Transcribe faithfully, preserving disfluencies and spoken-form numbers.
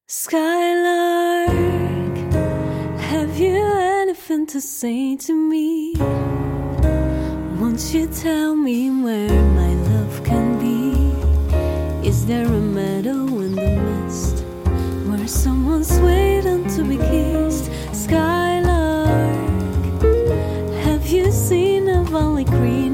Skylark, have you anything to say to me? Won't you tell me where my love can be? Is there a meadow in the mist where someone's waiting to be kissed? Skylark, have you seen a valley creek?